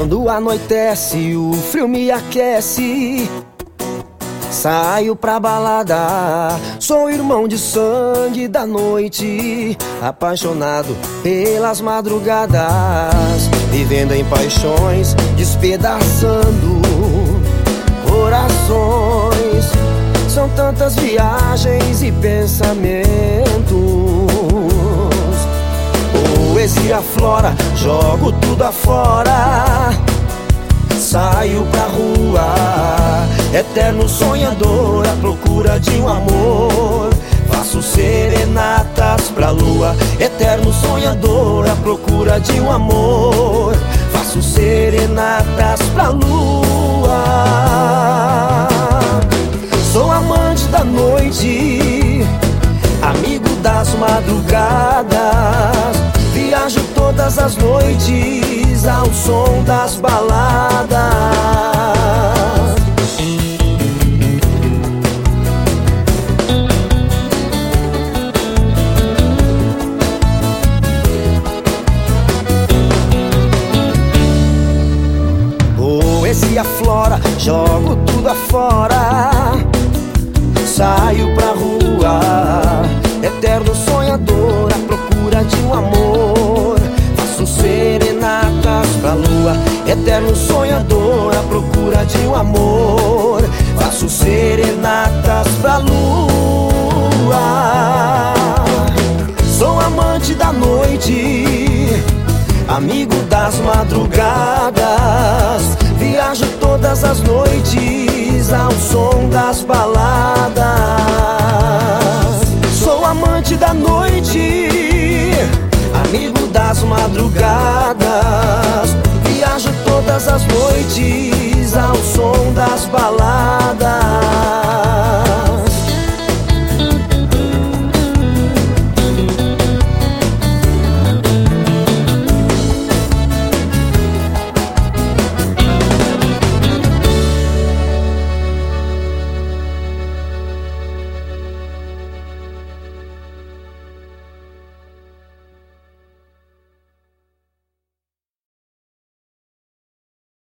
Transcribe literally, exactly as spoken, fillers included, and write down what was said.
Quando anoitece, o frio me aquece. Saio pra balada, sou irmão de sangue da noite, apaixonado pelas madrugadas, vivendo em paixões, despedaçando corações. São tantas viagens e pensamentos, poesia flora, jogo tudo afora. Saio pra rua, eterno sonhador, à procura de um amor. Faço serenatas pra lua, eterno sonhador, à procura de um amor. Faço serenatas pra lua. Sou amante da noite, amigo das madrugadas. Viajo todas as noites ao som das baladas. Poesia flora, jogo tudo afora. Saio pra rua, eterno sonhador, à procura de um amor. Faço serenatas pra lua, eterno sonhador, à procura de um amor. Faço serenatas pra lua. Sou amante da noite, amigo das madrugadas. Viajo todas as noites ao som das baladas. Sou amante da noite, amigo das madrugadas. Viajo todas as noites ao som das baladas.